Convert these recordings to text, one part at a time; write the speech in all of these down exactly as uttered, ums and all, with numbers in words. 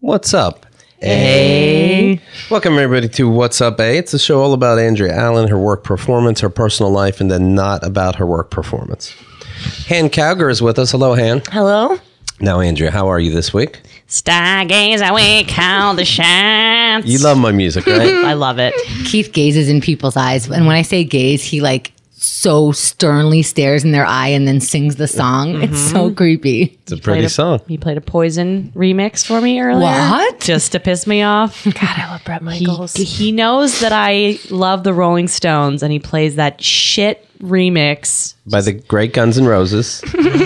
What's up? Hey. Welcome, everybody, to What's Up, A? It's a show all about Andrea Allen, her work performance, her personal life, and then not about her work performance. Han Cowger is with us. Hello, Han. Hello. Now, Andrea, how are you this week? Stargaze awake, how the shines. You love my music, right? I love it. Keith gazes in people's eyes. And when I say gaze, he like so sternly stares in their eye and then sings the song. Mm-hmm. It's so creepy. It's a pretty a, song. He played a Poison remix for me earlier. What? Just to piss me off. God, I love Bret Michaels. He, he knows that I love the Rolling Stones, and he plays that shit remix. By the great Guns N' Roses.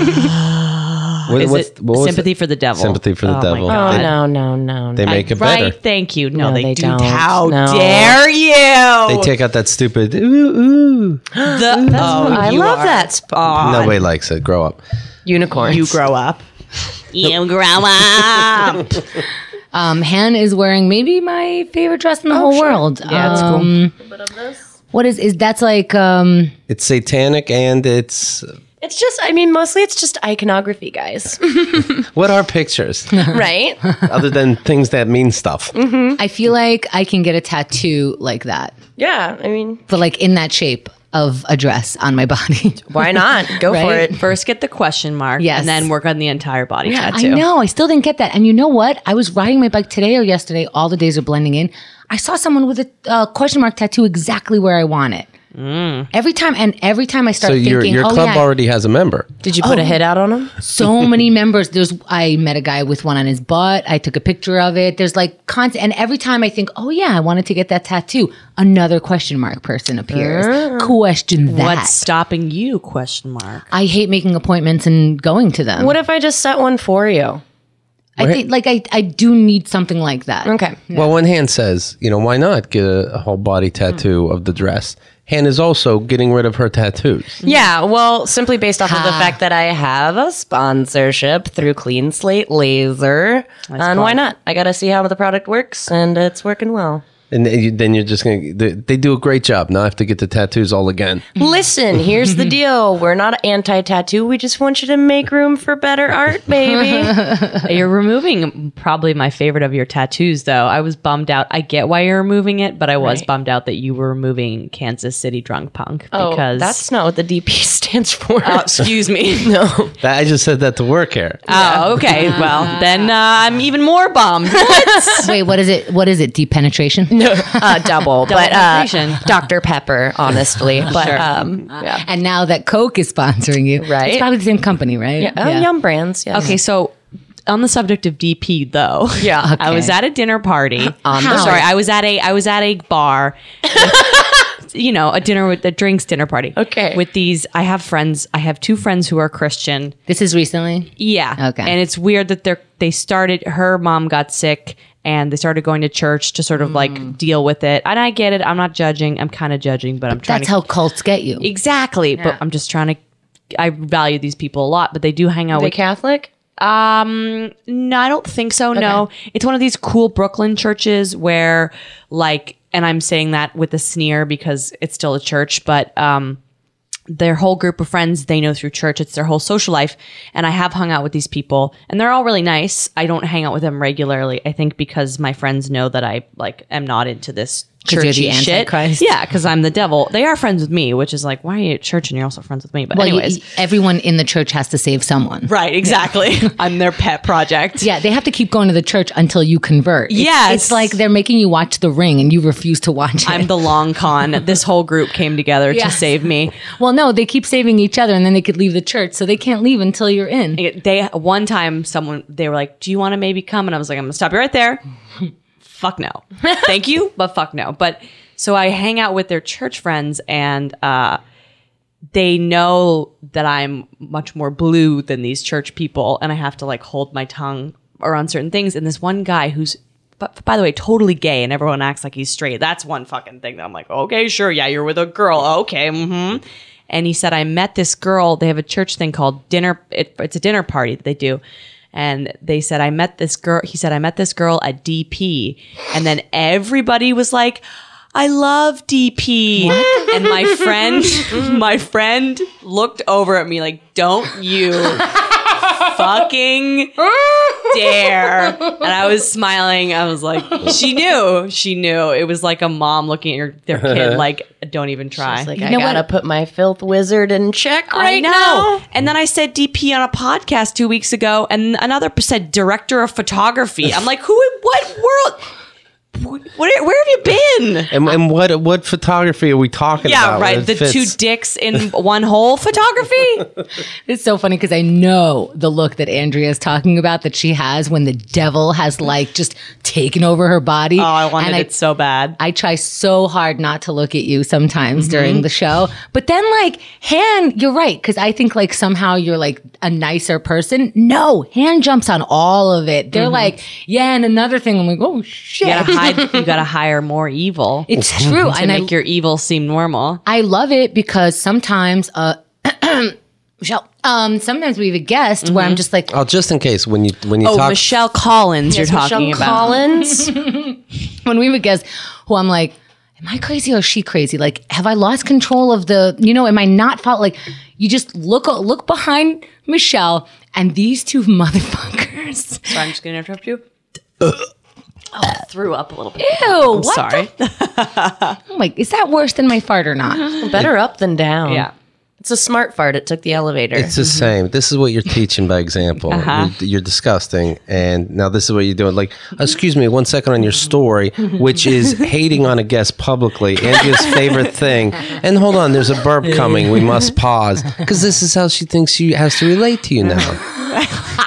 What, Is what's- it what was Sympathy it? for the Devil? Sympathy for the Oh, Devil. My God. Oh, They- no, no, no. They no. make it Right, better. thank you. No, No, they, they do. don't. How No. dare you? They take out that stupid, ooh, ooh. the, oh, I you love are that spot. Nobody likes it. Grow up. Unicorns. You grow up. You grow up. Um, Han is wearing maybe my favorite dress in the whole world. Yeah, it's cool. um, What is, is that's like, um, It's satanic and it's... It's just, I mean, mostly it's just iconography, guys. What are pictures? Right? Other than things that mean stuff. I feel like I can get a tattoo like that, Yeah, I mean, but like in that shape of a dress on my body. why not? Go for Right? it. First, get the question mark, Yes. and then work on the entire body I tattoo. know. I still didn't get that. And you know what? I was riding my bike today or yesterday. All the days are blending in. I saw someone with a uh, question mark tattoo exactly where I want it. Every time, and every time I start So your thinking, your oh club yeah, already has a member. Did you put a hit out on him? so many members. There's, I met a guy with one on his butt. I took a picture of it. There's like constant, and every time I think, oh yeah, I wanted to get that tattoo, another question mark person appears. Question that. What's stopping you? Question mark. I hate making appointments and going to them. What if I just set one for you? I think, like, I, I do need something like that. Okay. Well, one hand says, you know, why not get a, a whole body tattoo of the dress? Han is also getting rid of her tattoos. Yeah, well, simply based off of the fact that I have a sponsorship through Clean Slate Laser. and why not? I got to see how the product works, and it's working well. And then, you, then you're just going to, they, they do a great job. Now I have to get the tattoos all again. Listen, here's the deal. We're not anti-tattoo. We just want you to make room for better art, baby. You're removing probably my favorite of your tattoos, though. I was bummed out. I get why you're removing it, but I was Right. bummed out that you were removing Kansas City Drunk Punk because Oh, that's not what the D P stands for. Oh, excuse me. no. That, I just said that to work here. Oh, okay. Well, then uh, I'm even more bummed. Wait, what is it? What is it? Deep penetration? No, uh, double, but uh, penetration. Doctor Pepper, honestly. But Sure. um, yeah. And now that Coke is sponsoring you, Right. It's probably the same company, right? Yeah. Oh, Yum Brands. Yeah. Okay, so on the subject of D P, though, Yeah. I was at a dinner party. On the- sorry, I was at a I was at a bar. You know, a dinner with the drinks dinner party. Okay. With these, I have friends. I have two friends who are Christian. This is recently. Yeah. Okay. And it's weird that they're they started. Her mom got sick, and they started going to church to sort of Mm. like deal with it. And I get it. I'm not judging. I'm kind of judging, but I'm trying That's to how cults get you. exactly. But I'm just trying to. I value these people a lot, but they do hang out Are they with. Catholic? Um, no, I don't think so. No, it's one of these cool Brooklyn churches where, like, and I'm saying that with a sneer because it's still a church, but um, their whole group of friends they know through church. It's their whole social life, and I have hung out with these people, and they're all really nice. I don't hang out with them regularly. I think because my friends know that I like am not into this 'Cause you're churchy the shit. Antichrist. Yeah, because I'm the devil. They are friends with me, which is like, why are you at church and you're also friends with me? But Well, you- anyways, everyone in the church has to save someone. right? Exactly. I'm their pet project. Yeah, they have to keep going to the church until you convert. It's- Yes. It's like they're making you watch The Ring and you refuse to watch it. I'm the long con. This whole group came together Yes. to save me. well, no, they keep saving each other and then they could leave the church. So they can't leave until you're in. They one time someone they were like, "Do you want to maybe come?" And I was like, "I'm gonna stop you right there. Fuck no, thank you, but fuck no." But so I hang out with their church friends, and uh, they know that I'm much more blue than these church people, and I have to like hold my tongue around certain things. And this one guy who's but by the way, totally gay, and everyone acts like he's straight. That's one fucking thing that I'm like, okay, sure, yeah, you're with a girl, okay, mm-hmm. And he said, I met this girl. They have a church thing called dinner. It, it's a dinner party that they do. And they said, I met this girl. He said, I met this girl at D P. And then everybody was like, I love D P. What? And my friend, my friend looked over at me like, don't you fucking dare. And I was smiling. I was like, she knew. She knew. It was like a mom looking at your, their kid like, don't even try. She's like, You I know gotta what? put my filth wizard in check right I know. now. And then I said D P on a podcast two weeks ago, and another said director of photography. I'm like, who in what world? What, where have you been? And, and what what photography are we talking Yeah, about? right. It The fits- two dicks in one hole photography. It's so funny because I know the look that Andrea is talking about that she has when the devil has like just taken over her body. Oh, I wanted And it so bad. I try so hard not to look at you sometimes Mm-hmm. during the show. But then, like, Han, you're right. Because I think, like, somehow you're, like, a nicer person. No, Han jumps on all of it. They're like, yeah, and another thing. I'm like, oh, shit. You gotta hide. You gotta hire more evil It's true. to and make I, your evil seem normal. I love it because sometimes, uh, Michelle, um, sometimes we have a guest where I'm just like, Oh, just in case when you when you Oh, talk. Michelle Collins, Yes, you're talking Michelle about. Collins. when we have a guest who I'm like, am I crazy or is she crazy? Like, have I lost control of the, you know, am I not fault? Like, you just look look behind Michelle and these two motherfuckers. So I'm just gonna interrupt you. Oh, threw up a little bit. Ew, I'm what sorry. Oh my, is that worse than my fart or not? Better up than down. Yeah. It's a smart fart. It took the elevator. It's the same. This is what you're teaching by example. Uh-huh. You're, you're disgusting. And now this is what you're doing. Like, excuse me, one second on your story, which is hating on a guest publicly, Andrea's favorite thing. And hold on, there's a burp coming. We must pause. Because this is how she thinks she has to relate to you now.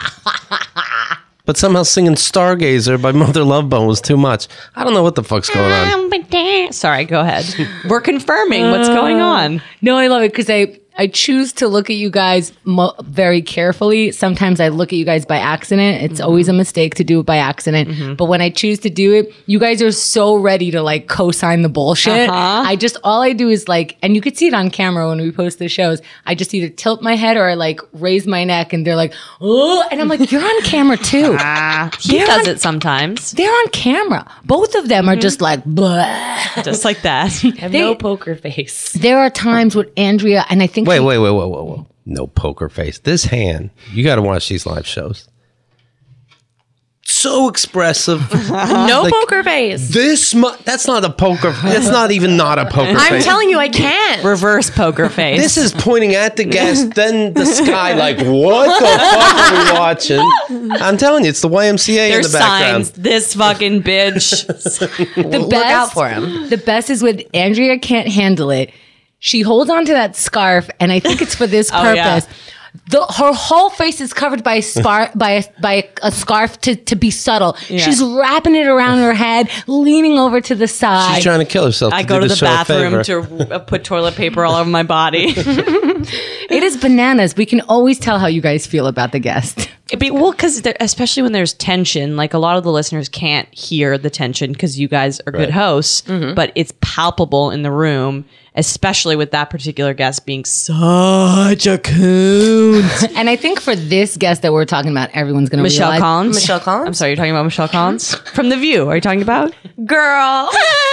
But somehow singing Stargazer by Mother Love Bone was too much. I don't know what the fuck's going on. Sorry, go ahead. We're confirming what's going on. No, I love it because I, I choose to look at you guys mo- very carefully. Sometimes I look at you guys by accident. It's Mm-hmm. always a mistake to do it by accident. Mm-hmm. But when I choose to do it, you guys are so ready to like co-sign the bullshit. Uh-huh. I just, all I do is like, and you could see it on camera when we post the shows. I just either tilt my head or I like raise my neck and they're like, oh, and I'm like, you're on camera too. Ah, he They're does on- it sometimes, They're on camera. Both of them are just like, blah. just like that. I have they- no poker face. There are times with Andrea, and I think Wait, she- wait, wait, wait, wait, wait. No poker face. This hand, you got to watch these live shows. So expressive. No Like, poker face. This, mu- that's not a poker. That's not even not a poker I'm face. telling you, I can't. Reverse poker face. This is pointing at the guest, then the sky, like, what the fuck are we watching? I'm telling you, it's the Y M C A in There's the background. signs. This fucking bitch. the Look best, out for him. The best is when Andrea can't handle it. She holds onto that scarf, and I think it's for this Oh, purpose. yeah. The, her whole face is covered by a spar by a, by a, a scarf to, to be subtle. Yeah. She's wrapping it around her head, leaning over to the side. She's trying to kill herself. I to go do to the the show a bathroom favor. to uh, put toilet paper all over my body. It is bananas. We can always tell how you guys feel about the guest. It'd be, well, because especially when there's tension, like a lot of the listeners can't hear the tension because you guys are good Right. hosts, but it's palpable in the room, especially with that particular guest being such a coon. And I think for this guest that we're talking about, everyone's going to Michelle realize. Collins. Michelle Collins? I'm sorry, you're talking about Michelle Collins from The View. Are you talking about? Girl.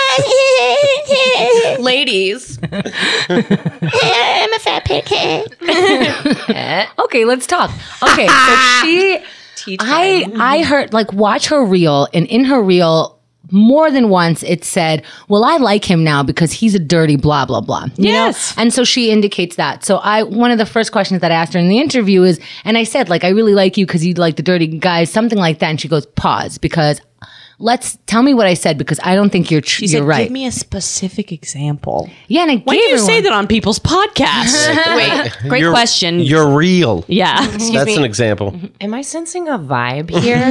Ladies. I'm a fat pig. Okay, let's talk. Okay, so she, I, I heard like watch her reel, and in her reel, more than once it said, "Well, I like him now because he's a dirty blah blah blah." You Yes. know? And so she indicates that. So I, one of the first questions that I asked her in the interview is, and I said like, "I really like you because you like the dirty guys," something like that, and she goes, "Pause," because let's tell me what I said because I don't think you're tr- She you're said, right. "Give me a specific example." yeah, and I Why gave do you her say one. that on people's podcasts? Wait, great You're- question. You're real. yeah. That's me. an example. Am I sensing a vibe here?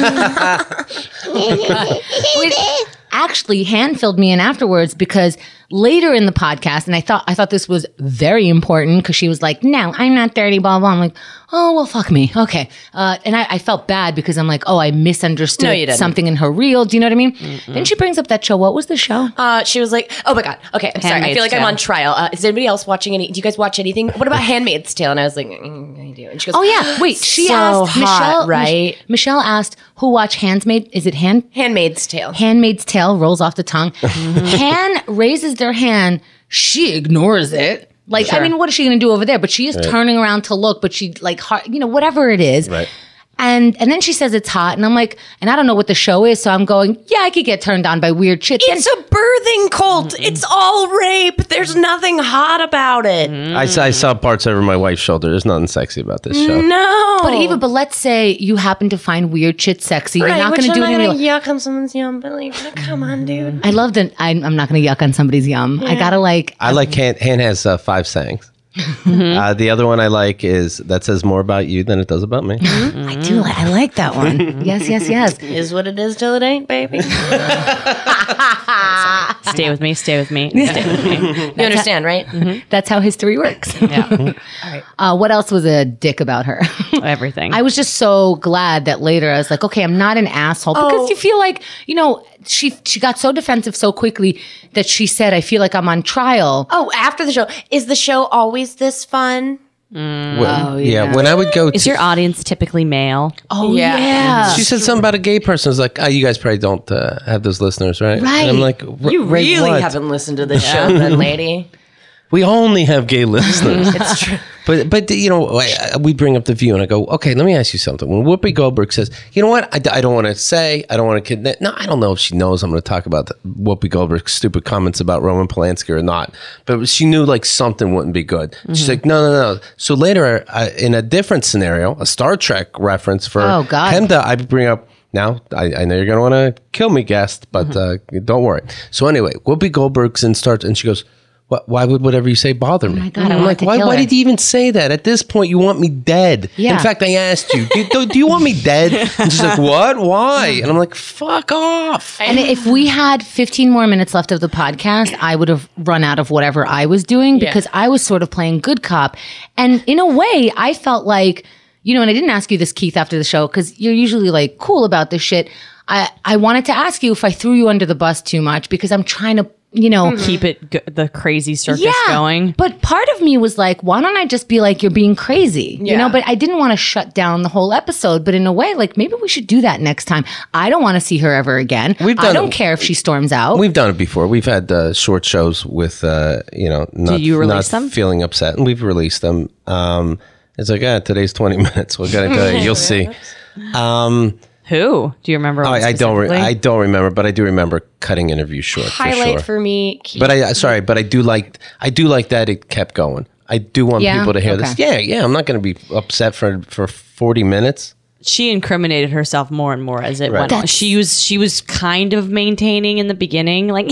Wait, actually, Han filled me in afterwards because later in the podcast, and I thought I thought this was very important because she was like, "No, I'm not dirty," blah blah. I'm like, "Oh well, fuck me, okay." Uh, and I, I felt bad because I'm like, "Oh, I misunderstood No, you didn't. something in her reel." Do you know what I mean? Then she brings up that show. What was the show? Uh, she was like, "Oh my god, okay, I'm sorry. I Handmaid's feel like I'm Tale. on trial. Uh, is anybody else watching any? Do you guys watch anything? What about Handmaid's Tale?" And I was like, mm, "I do." And she goes, Oh yeah, wait. She So asked hot, Michelle. right? Mich- Michelle asked who watched Handmaid. Is it Hand? Handmaid's Tale." Handmaid's Tale rolls off the tongue. Han raises their hand. She ignores it. Like, Sure. I mean, what is she going to do over there? But she is turning around to look, but she like, hard, you know, whatever it is. Right. And and then she says it's hot, and I'm like, and I don't know what the show is, so I'm going, yeah, I could get turned on by weird shit. It's a birthing cult. It's all rape. There's nothing hot about it. I, s- I saw parts over my wife's shoulder. There's nothing sexy about this show. No. But Eva, but let's say you happen to find weird shit sexy. You're not going to do it anyway. Yuck on someone's yum, but like, come on, dude. I love that. I'm, I'm not going to yuck on somebody's yum. I gotta like. I like Han. Han has uh, five sayings. Uh, the other one I like is that says more about you than it does about me. I do. I like that one. Yes, yes, yes. Is what it is till it ain't, baby. Stay with me. Stay with me. Stay with me. You understand, right? That's how history works. Yeah. Uh, what else was a dick about her? Everything. I was just so glad that later I was like, okay, I'm not an asshole because Oh. you feel like, you know, she she got so defensive so quickly that she said, I feel like I'm on trial. Oh, after the show. Is the show always this fun? When- Oh, yeah. yeah. When I would go Is to, your audience typically male? Oh, Yeah. yeah. she said something about a gay person. I was like, oh, you guys probably don't uh, have those listeners, right? Right. And I'm like, "R- You right, really what? haven't listened to the show, then, lady. We only have gay listeners. It's true. But, but you know, I- we bring up The View and I go, okay, let me ask you something. When Whoopi Goldberg says, you know what, I, d- I don't want to say, I don't want to kidnap. No, I don't know if she knows I'm going to talk about the, Whoopi Goldberg's stupid comments about Roman Polanski or not. But she knew like something wouldn't be good. She's like, no, no, no. So later, uh, in a different scenario, a Star Trek reference for Oh, God. Hemda, I bring up, now, I, I know you're going to want to kill me, guest, but uh, don't worry. So anyway, Whoopi Goldberg's in Star and she goes, What, why would whatever you say bother me? my God, I I'm wanted like, to why, kill why her. did you even say that? At this point, you want me dead. Yeah. In fact, I asked you, do, do, do you want me dead? And she's like, what? Why? And I'm like, fuck off. And if we had fifteen more minutes left of the podcast, I would have run out of whatever I was doing because I was sort of playing good cop. And in a way, I felt like, you know, and I didn't ask you this, Keith, after the show, because you're usually like cool about this shit. I, I wanted to ask you if I threw you under the bus too much because I'm trying to, you know, Keep it go- the crazy circus yeah, going. But part of me was like, why don't I just be like, you're being crazy? You know, Yeah. but I didn't want to shut down the whole episode. But in a way, like maybe we should do that next time. I don't want to see her ever again. We've I done don't it. care if she storms out. We've done it before. We've had uh, short shows with, uh, you know, not, you release not them? feeling upset, and we've released them. Um, it's like, ah, today's twenty minutes. We're gonna do it. You'll see. Um, Who? Do you remember? one I, I don't. Re- specifically? I don't remember, but I do remember cutting interviews short. Highlight for, sure. for me. Keith. But I sorry, but I do like I do like that it kept going. I do want Yeah? people to hear this. Okay. Yeah, yeah. I'm not going to be upset for for forty minutes. She incriminated herself more and more as it Right. went on. That's- She was she was kind of maintaining in the beginning, like,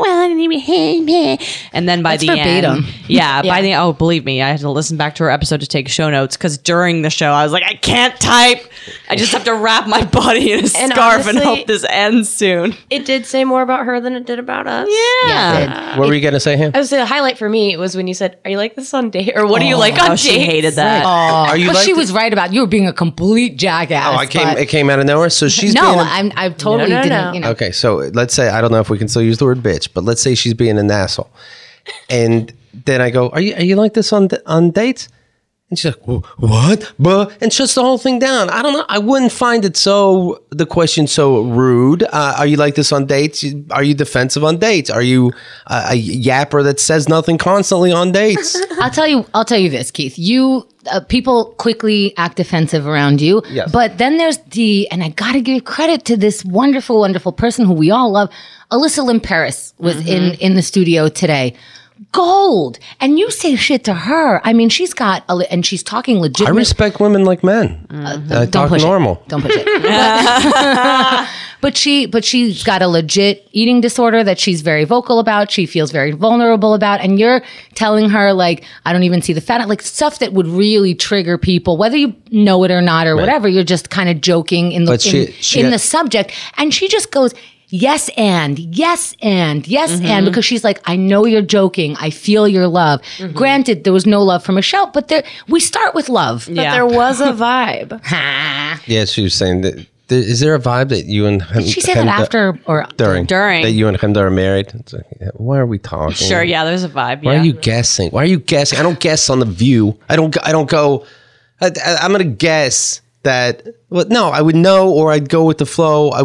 and then by That's the verbatim. end, yeah, by Yeah. the oh, believe me, I had to listen back to her episode to take show notes because during the show I was like, I can't type. I just have to wrap my body in a And scarf and honestly- hope this ends soon. It did say more about her than it did about us. Yeah, it did. What were you going to say, Ham? I was the highlight for me was when you said, "Are you like this on date?" Or "What do you like on Oh, dates?" she hated that. Are you but like she the- was right about you were being a complete jackass. Oh, I came. but- It came out of nowhere. So she's no, being a- I'm, I totally No, no, didn't. no. You know, okay. So let's say I don't know if we can still use the word bitch, but let's say she's being an asshole, and then I go, "Are you are you like this on on dates?" And she's like, "Wh- "What?" But and shuts the whole thing down. I don't know. I wouldn't find it so the question so rude. Uh, are you like this on dates? Are you defensive on dates? Are you uh, a yapper that says nothing constantly on dates? I'll tell you. I'll tell you this, Keith. You uh, people quickly act defensive around you. Yes. But then there's the, and I got to give credit to this wonderful, wonderful person who we all love. Alyssa Lim Paris was in in the studio today. Gold, and you say shit to her. I mean, she's got, a, li- and she's talking I legitimate. respect women like men. I talk push normal. It. Don't push it. But, but she, but she's got a legit eating disorder that she's very vocal about. She feels very vulnerable about, and you're telling her like, I don't even see the fat, like stuff that would really trigger people, whether you know it or not or whatever. You're just kind of joking in the But she- in, she in had- the subject, and she just goes. Yes, and yes, and yes, Mm-hmm. and because she's like, I know you're joking. I feel your love. Mm-hmm. Granted, there was no love from Michelle, but there, we start with love. But Yeah. there was a vibe. Yeah, she was saying that. There, is there a vibe that you and Hem- She said that Hemda- after or during During. that you and Hemda are married? It's like, why are we talking? Sure, yeah, there's a vibe. Why yeah. are you guessing? Why are you guessing? I don't guess on the View. I don't. I don't go. I, I, I'm gonna guess that. Well, no, I would know, or I'd go with the flow. I,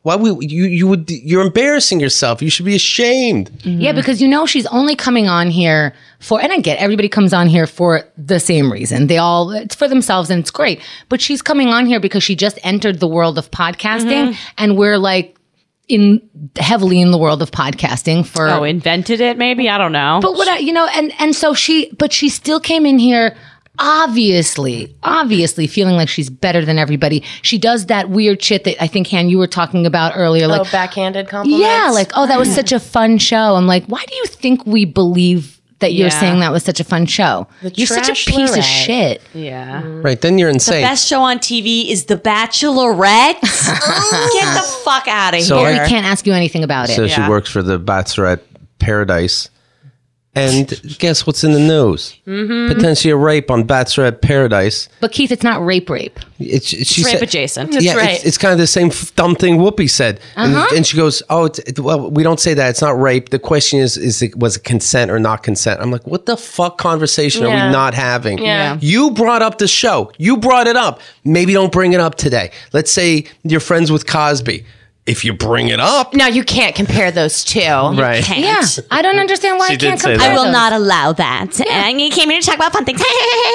Why would you? You would. You're embarrassing yourself. You should be ashamed. Mm-hmm. Yeah, because you know she's only coming on here for, and I get everybody comes on here for the same reason. They all it's for themselves and it's great. But she's coming on here because she just entered the world of podcasting, mm-hmm. and we're like in heavily in the world of podcasting for. Oh, invented it? Maybe I don't know. But what I, you know, and and so she, but she still came in here. Obviously, obviously feeling like she's better than everybody. She does that weird shit that I think, Han, you were talking about earlier. Like, oh, backhanded compliments? Yeah, like, oh, that was such a fun show. I'm like, why do you think we believe that you're Yeah. saying that was such a fun show? The You're such a trash piece of Lorette. shit. Yeah. Right. Then you're insane. The best show on T V is The Bachelorette. Get the fuck out of So Or here. we can't ask you anything about it. So she Yeah. works for the Bachelorette Paradise. And guess what's in the news? Mm-hmm. Potentially a rape on Bachelorette Paradise. But Keith, it's not rape rape. It's, she Rape said, adjacent. yeah, right. it's, it's kind of the same f- dumb thing Whoopi said. And, and she goes, oh, it's, it, well, we don't say that. It's not rape. The question is, is it, was it consent or not consent? I'm like, what the fuck conversation are Yeah. we not having? Yeah. You brought up the show. You brought it up. Maybe don't bring it up today. Let's say you're friends with Cosby. If you bring it up. No, you can't compare those two. Right. Yeah, I don't understand why She I can't did say compare that. I will those. not allow that. And you came here to talk about fun things.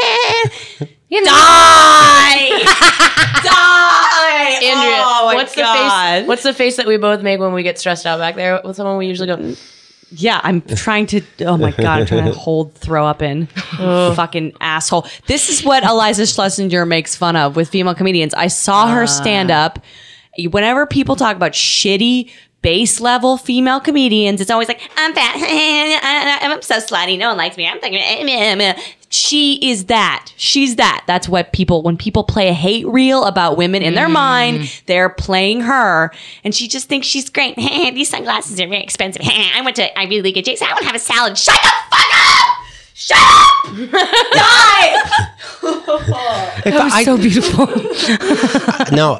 You know, Die! Die! Andrea, oh my what's God. the face? What's the face that we both make when we get stressed out back there? What's someone we usually go? Yeah, I'm trying to. Oh my God, I'm trying to hold throw up in. Fucking asshole. This is what Eliza Schlesinger makes fun of with female comedians. I saw her stand up. Whenever people talk about shitty base level female comedians, it's always like, I'm fat. I'm so slutty. No one likes me. I'm thinking. She is that. She's that. That's what people, when people play a hate reel about women in their mm. mind, they're playing her. And she just thinks she's great. These sunglasses are very expensive. I went to Ivy League adjacent. I want to have a salad. Shut the fuck up! Shut up! Die! that was I- so beautiful. No,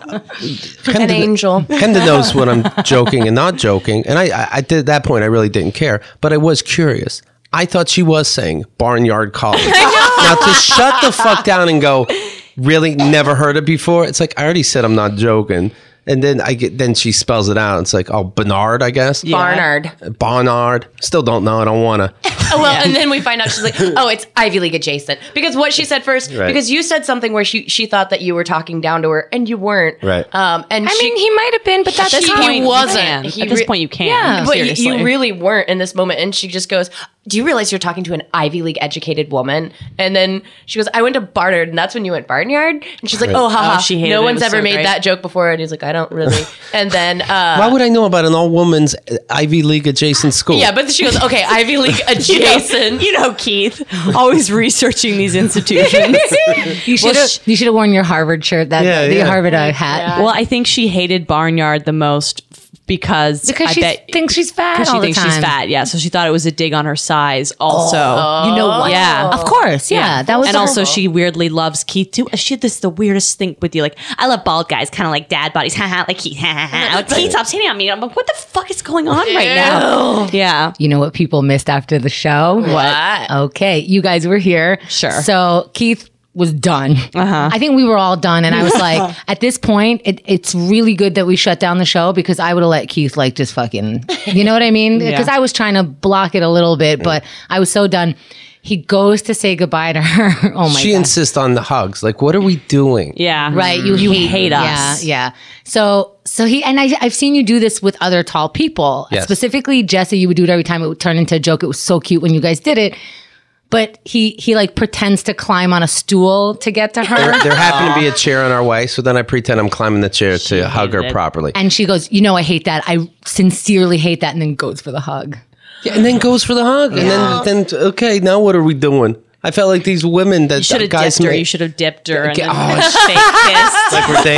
An angel. Kenda knows when I'm joking and not joking, and I, I, I did at that point. I really didn't care, but I was curious. I thought she was saying barnyard collie. Now to shut the fuck down and go, really never heard it before. It's like I already said I'm not joking, and then I get then she spells it out. It's like oh Bernard, I guess. Barnard. Barnard. Still don't know. I don't wanna. Oh, well, and then we find out she's like, oh, it's Ivy League adjacent. Because what she said first, Right. because you said something where she she thought that you were talking down to her, and you weren't. Right. Um, and I she, mean, he might have been, but that's At this how point, he wasn't. You can. He At this re- point, you can. Yeah. But you, Seriously. you really weren't in this moment. And she just goes, do you realize you're talking to an Ivy League educated woman? And then she goes, I went to Barnard, and that's when you went Barnyard? And she's like, oh, haha, Oh, she hated no it. one's It was ever so made great. that joke before. And he's like, I don't really. And then, uh, Why would I know about an all woman's Ivy League adjacent school? yeah, but she goes, okay, Ivy League adjacent. You know, Keith, always researching these institutions. you should have. You should have worn your Harvard shirt. That Yeah, the yeah. Harvard uh, hat. Well, I think she hated Barnyard the most because Because I she bet thinks she's fat because she all the thinks she's time. fat. Yeah, so she thought it was a dig on her size. Also, You know what? Yeah. Of course. Yeah. That was and the also whole- she weirdly loves Keith too. She had this the weirdest thing with you. Like, I love bald guys, kind of like dad bodies. Haha, like Keith. Haha. Keith, stop hitting on me. I'm like, what the fuck is going on right now? Yeah. You know what people missed after the show? What? Okay, you guys were here. Sure. So Keith was done. Uh-huh. I think we were all done, and I was like, at this point, it, it's really good that we shut down the show because I would have let Keith like just fucking, you know what I mean? Because I was trying to block it a little bit, but I was so done. He goes to say goodbye to her. Oh my She god. insists on the hugs. Like, what are we doing? Yeah. Right, you, you hate, hate us. Yeah, yeah. So, so he and I, I've seen you do this with other tall people. Yes. Specifically, Jesse, you would do it every time. It would turn into a joke. It was so cute when you guys did it. But he he like pretends to climb on a stool to get to her, There, there happened to be a chair on our way, so then I pretend I'm climbing the chair to hug her hated it. properly. and she goes, "You know, I hate that. I sincerely hate that," and then goes for the hug. Yeah, and then goes for the hug, and then then okay, now what are we doing? I felt like these women that You should have guys dipped her. make- You should have dipped her and Okay, then oh, fake kissed. like we're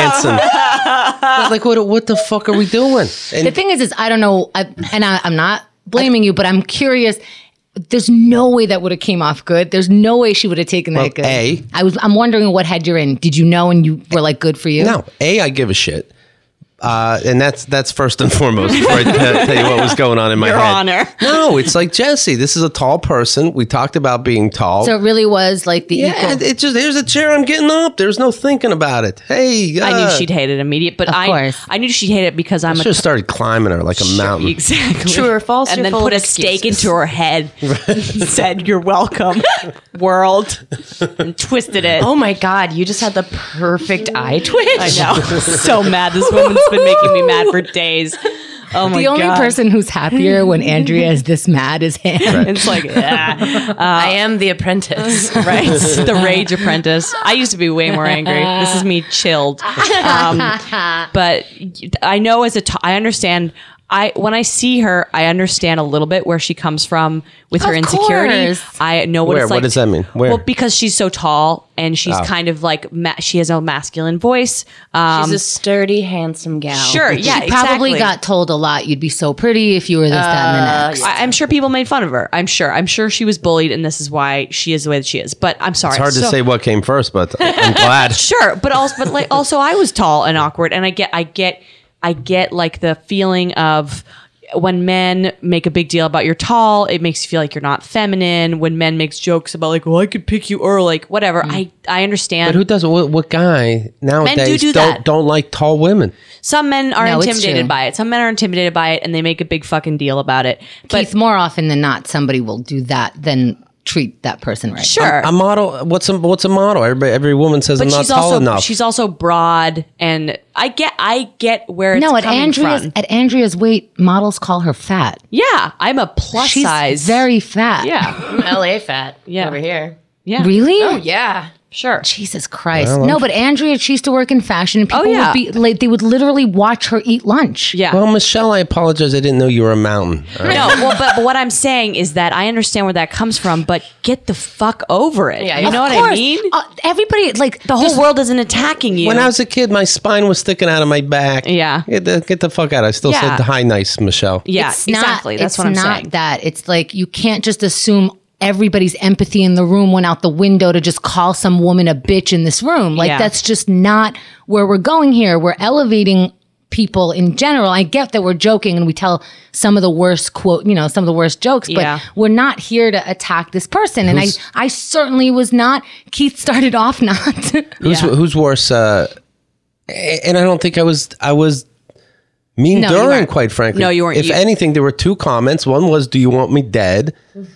dancing. Like what? What the fuck are we doing? And The thing is, is I don't know, I, and I, I'm not blaming you, but I'm curious. There's no way that would have came off good. There's no way she would have taken that Well, good. A. I was. I'm wondering what head you're in. Did you know and you were like good for you? no, A, I give a shit. Uh, and that's that's first and foremost before I t- tell you what was going on in my Your head. Honor. No, it's like, Jesse, this is a tall person. We talked about being tall. So it really was like the yeah, equal. it, it just, here's a chair, I'm getting up. There's no thinking about it. Hey, uh, I knew she'd hate it immediate, but Of I course. I knew she'd hate it because I'm I a should have started climbing her like a mountain. Exactly. True or false, And you're then full put of a stake excuses. into her head and said, "You're welcome, world," and twisted it. Oh my God, you just had the perfect eye twitch. I know. So mad. This woman's been making me mad for days. Oh my the only God. person who's happier when Andrea is this mad is him. It's like, yeah. I am the apprentice. Right? The rage apprentice. I used to be way more angry. This is me chilled. Um, but I know as a, t- I understand. I when I see her, I understand a little bit where she comes from with her Of insecurity. course. I know what Where? it's like. What does that mean? Where? Well, because she's so tall and she's Oh. kind of like ma- she has a masculine voice. Um, She's a sturdy, handsome gal. sure, yeah, She probably exactly. got told a lot. You'd be so pretty if you were this, that, and the next. I, I'm sure people made fun of her. I'm sure. I'm sure she was bullied, and this is why she is the way that she is. But I'm sorry. It's hard to So- say what came first, but I'm glad. Sure, but also, but like, also, I was tall and awkward, and I get, I get, I get like the feeling of when men make a big deal about you're tall, it makes you feel like you're not feminine. When men makes jokes about like, well, I could pick you or like whatever. I, I understand. But who does what, what guy nowadays do don't that. don't like tall women? Some men are No, it's intimidated true. by it. Some men are intimidated by it, and they make a big fucking deal about it. But Keith, more often than not, somebody will do that than treat that person right. sure, A model? What's a what's a model? Everybody, every woman says I'm but not she's tall also enough. she's also broad, and I get I get where it's No, at coming Andrea's from. at Andrea's weight, models call her fat. Yeah, I'm a plus She's size. very fat. yeah, I'm L A fat. Yeah. Over here. yeah, Really? Oh yeah. sure. Jesus Christ. Well, no, I'm- but Andrea, she used to work in fashion. And people Oh, yeah. would be like, they would literally watch her eat lunch. Yeah. well, Michelle, I apologize. I didn't know you were a mountain. All right. No, well, but, but what I'm saying is that I understand where that comes from, but get the fuck over it. Yeah, you of know what Of I course. mean? Uh, everybody, like, The whole world isn't attacking you. When I was a kid, my spine was sticking out of my back. Yeah. Get the, get the fuck out. I still Yeah. said hi, nice, Michelle. yeah, it's not, exactly. That's it's what I'm not saying. that. It's like you can't just assume everybody's empathy in the room went out the window to just call some woman a bitch in this room. Like, Yeah. that's just not where we're going here. We're elevating people in general. I get that we're joking and we tell some of the worst quote, you know, some of the worst jokes, but Yeah. we're not here to attack this person. And I, Who's- I certainly was not. Keith started off not. Who's Yeah. who's worse? Uh, and I don't think I was. I was mean No, you during, weren't. quite frankly. No, you weren't. If You- anything, there were two comments. One was, "Do you want me dead?"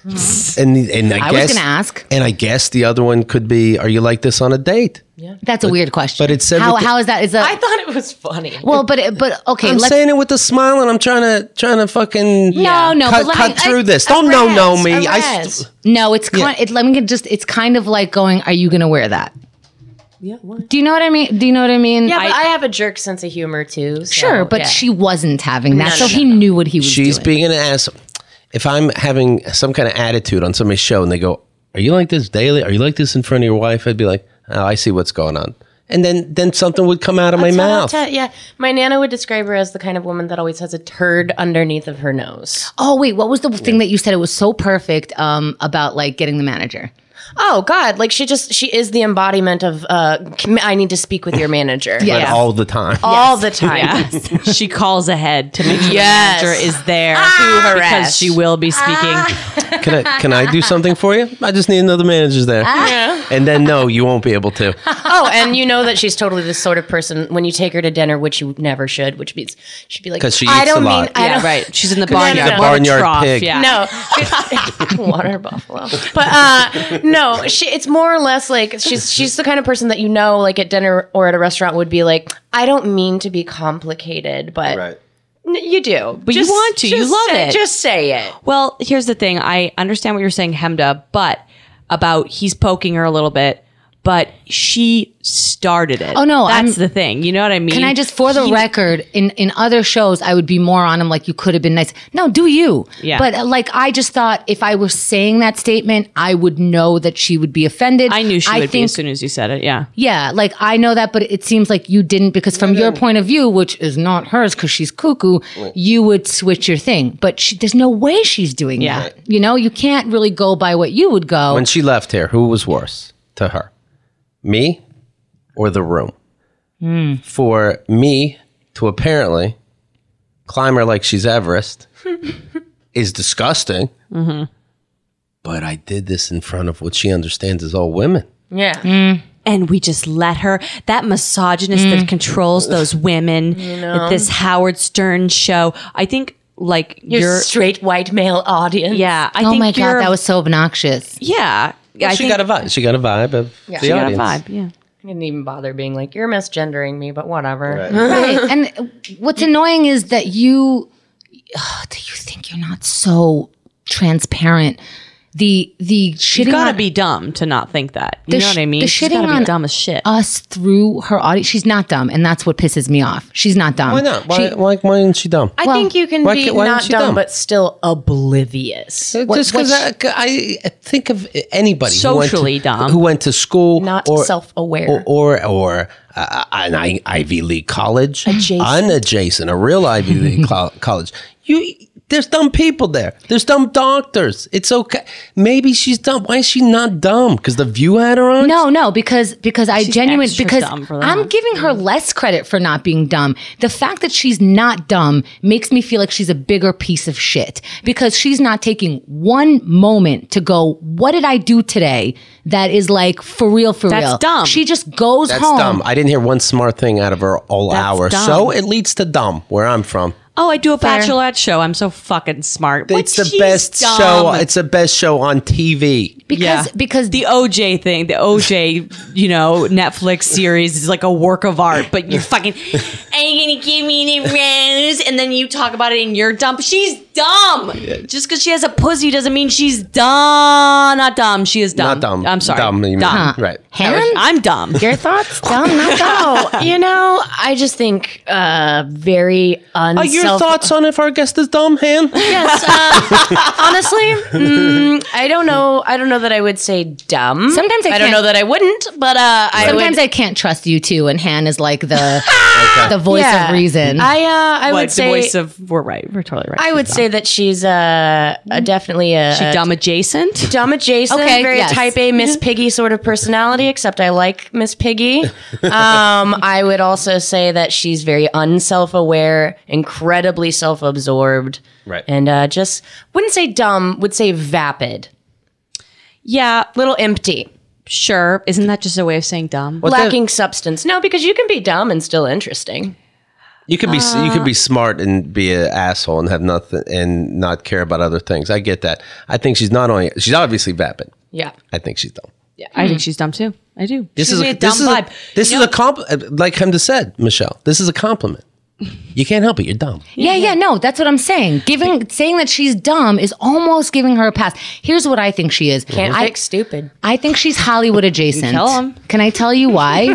And and I, I was guess gonna ask. And I guess the other one could be, "Are you like this on a date?" That's a weird question. but it said how, with the- how is that? Is that I thought it was funny. well, but it, but okay. I'm let's, saying it with a smile, and I'm trying to trying to fucking No, no, cut, but let cut me- through I- this. a Don't no no res, me. a I res. st- No, it's kind. It, let me get just. It's kind of like going. Are you going to wear that? Yeah, what? Do you know what I mean? Do you know what I mean? Yeah, I- but I, have a jerk sense of humor too. so, sure, but yeah. she wasn't having that, No, so no, he no, no. knew what he was she's doing. being an ass. If I'm having some kind of attitude on somebody's show, and they go, "Are you like this daily? Are you like this in front of your wife?" I'd be like, "Oh, I see what's going on." And then then something would come out of my I'll tell- I'll mouth. tell- yeah, my nana would describe her as the kind of woman that always has a turd underneath of her nose. Oh wait, what was the thing that you said? It was so perfect um, about like getting the manager. Oh God, like she just she is the embodiment of uh, com- I need to speak with your manager. Yeah. But all the time. all the time. Yes. She calls ahead to make sure Yes. the manager is there To because harass. she will be speaking. Can I can I do something for you? I just need another manager there. Yeah. And then no, you won't be able to. Oh, and you know that she's totally the sort of person when you take her to dinner, which you never should, which means she'd be like, 'Cause she I eats a don't lot. mean, I Yeah, don't, right. She's in the No, no, barnyard. no. above a Barnyard trough, pig. Yeah. No, water buffalo. But uh, no, she. It's more or less like she's she's the kind of person that you know, like at dinner or at a restaurant, would be like, I don't mean to be complicated, but n- you do. But you want to. You just love say- it. Just say it. Well, here's the thing. I understand what you're saying, Hemda, but about he's poking her a little bit, but she started it. Oh, no, that's I'm- the thing. You know what I mean? Can I just, for the He- record, in, in other shows, I would be more on him like you could have been nice. No, do you? Yeah. But uh, like, I just thought if I were saying that statement, I would know that she would be offended. I knew she would be think, as soon as you said it. Yeah. Yeah, like I know that, but it seems like you didn't because from your point of view, which is not hers because she's cuckoo, you would switch your thing. But she, there's no way she's doing Yeah. that. You know, you can't really go by what you would go. When she left here, who was worse to her? Me or the room? For me, to apparently climb her like she's Everest is disgusting. Mm-hmm. But I did this in front of what she understands as all women. Yeah. Mm. And we just let her, that misogynist that controls those women, at this Howard Stern show. I think, like, Your you're, straight white male audience. yeah, I Oh think my you're, God, that was so obnoxious. yeah. Well, I she think got a vibe. She got a vibe of the she got a audience. vibe, yeah. I didn't even bother being like, you're misgendering me, but whatever. Right. Right. And what's annoying is that you, ugh, do you think you're not so transparent? The the shitting You gotta on be dumb to not think that. You The know sh- what I mean? the She's shitting gotta be on dumb as shit. us through her audience. She's not dumb, and that's what pisses me off. She's not dumb. Why not? Why, She- why, why isn't she dumb? I Well, think you can why be can't- why isn't not she dumb, dumb? but still oblivious. Just what because I, I think of anybody who went to- Socially dumb. who went to school, Not or, self-aware. or or, or uh, an I- Ivy League college, Adjacent. unadjacent, a real Ivy League col- college. You, there's dumb people there. There's dumb doctors. It's okay. Maybe she's dumb. Why is she not dumb? Because the View had her on. No, no, because because I genuinely extra because dumb for that. I'm giving her less credit for not being dumb. The fact that she's not dumb makes me feel like she's a bigger piece of shit because she's not taking one moment to go, what did I do today that is like for real, for That's real? dumb. She just goes That's home. dumb. I didn't hear one smart thing out of her all That's hour. dumb. So it leads to dumb where I'm from. Oh, I do a Fair. bachelorette show. I'm so fucking smart. But It's the she's best dumb. show. It's the best show on T V. because Yeah. because The O J thing, the O J, you know, Netflix series is like a work of art, but you're fucking, are you gonna give me the rose? And then you talk about it and you're dumb. She's dumb. Just because she has a pussy doesn't mean she's dumb. Not dumb. She is dumb. Not dumb. I'm sorry. Dumb, you mean. Dumb. Right. Han, I'm dumb. your thoughts? Dumb, not dumb. Oh, you know, I just think uh, very Are unself. your thoughts on if our guest is dumb, Han? Yes, uh, honestly, mm, I don't know. I don't know that I would say dumb. Sometimes I I don't can't- know that I wouldn't, but uh, I Sometimes would. I can't trust you too, and Han is like the the voice Yeah. of reason. I uh, I What, would the say voice of, we're right. We're totally right. I would say that she's uh, a definitely a, she a dumb adjacent. dumb adjacent, Okay, very yes. type A Miss Piggy sort of personality. Except I like Miss Piggy. Um, I would also say that she's very unself-aware, incredibly self-absorbed, Right. and uh, just wouldn't say dumb, would say vapid, Yeah, little empty. sure. Isn't that just a way of saying dumb? What lacking substance. No, because you can be dumb and still interesting. You could be you could be smart and be an asshole and have nothing and not care about other things. I get that. I think she's not only she's obviously vapid. Yeah. I think she's dumb. I think she's dumb too. I do. This She's is a, a, dumb this is vibe. a, this You is know- a compliment. Like Hemda said, Michelle. This is a compliment. You can't help it. You're dumb. Yeah, yeah, no, that's what I'm saying. Giving saying that she's dumb is almost giving her a pass. Here's what I think she is. Can't I, fix stupid. I think she's Hollywood adjacent. Tell 'em. Can I tell you why?